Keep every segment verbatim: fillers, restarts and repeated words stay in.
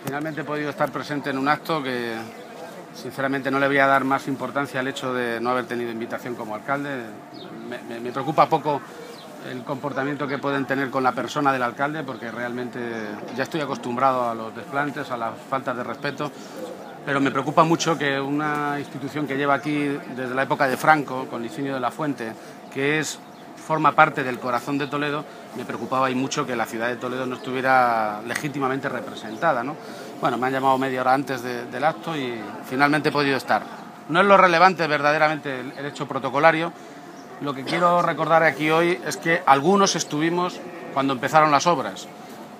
Finalmente he podido estar presente en un acto que, sinceramente, no le voy a dar más importancia al hecho de no haber tenido invitación como alcalde. Me, me, me preocupa poco el comportamiento que pueden tener con la persona del alcalde, porque realmente ya estoy acostumbrado a los desplantes, a las faltas de respeto, pero me preocupa mucho que una institución que lleva aquí desde la época de Franco, con Licinio de la Fuente, que es forma parte del corazón de Toledo, me preocupaba y mucho que la ciudad de Toledo no estuviera legítimamente representada, ¿no? Bueno, me han llamado media hora antes de, del acto y finalmente he podido estar. No es lo relevante verdaderamente el, el hecho protocolario. Lo que quiero recordar aquí hoy es que algunos estuvimos cuando empezaron las obras.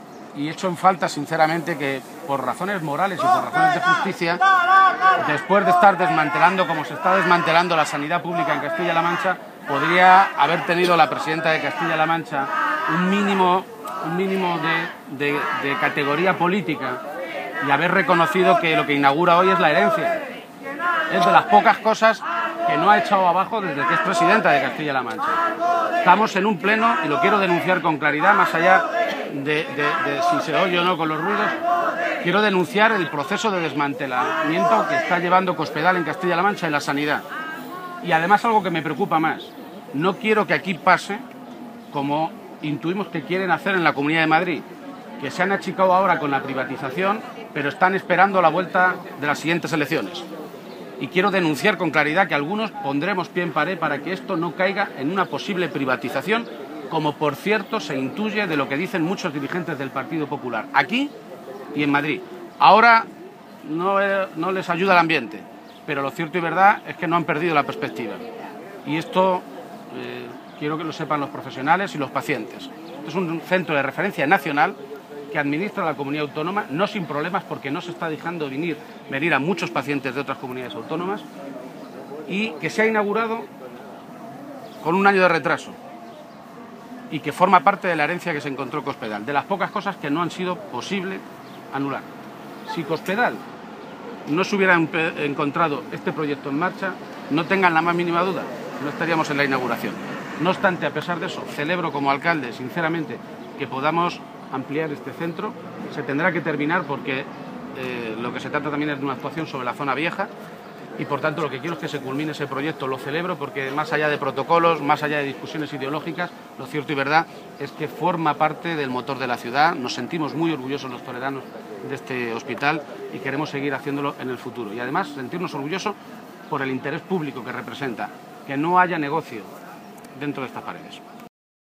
Y echo en falta, sinceramente, que por razones morales y por razones de justicia, después de estar desmantelando como se está desmantelando la sanidad pública en Castilla-La Mancha, podría haber tenido la presidenta de Castilla-La Mancha un mínimo, un mínimo de, de, de categoría política y haber reconocido que lo que inaugura hoy es la herencia. Es de las pocas cosas que no ha echado abajo desde que es presidenta de Castilla-La Mancha. Estamos en un pleno, y lo quiero denunciar con claridad, más allá de, de, de si se oye o no con los ruidos, quiero denunciar el proceso de desmantelamiento que está llevando Cospedal en Castilla-La Mancha en la sanidad. Y además algo que me preocupa más, no quiero que aquí pase como intuimos que quieren hacer en la Comunidad de Madrid, que se han achicado ahora con la privatización, pero están esperando la vuelta de las siguientes elecciones. Y quiero denunciar con claridad que algunos pondremos pie en pared para que esto no caiga en una posible privatización, como por cierto se intuye de lo que dicen muchos dirigentes del Partido Popular, aquí y en Madrid. Ahora no, eh, no les ayuda el ambiente, pero lo cierto y verdad es que no han perdido la perspectiva. Y esto eh, quiero que lo sepan los profesionales y los pacientes. Esto es un centro de referencia nacional que administra la comunidad autónoma, no sin problemas, porque no se está dejando venir, venir a muchos pacientes de otras comunidades autónomas, y que se ha inaugurado con un año de retraso y que forma parte de la herencia que se encontró Cospedal, de las pocas cosas que no han sido posible anular. Si Cospedal no se hubiera encontrado este proyecto en marcha, no tengan la más mínima duda, no estaríamos en la inauguración. No obstante, a pesar de eso, celebro como alcalde, sinceramente, que podamos ampliar este centro. Se tendrá que terminar porque eh, lo que se trata también es de una actuación sobre la zona vieja y, por tanto, lo que quiero es que se culmine ese proyecto. Lo celebro porque, más allá de protocolos, más allá de discusiones ideológicas, lo cierto y verdad es que forma parte del motor de la ciudad. Nos sentimos muy orgullosos los toledanos de este hospital y queremos seguir haciéndolo en el futuro. Y, además, sentirnos orgullosos por el interés público que representa, que no haya negocio dentro de estas paredes.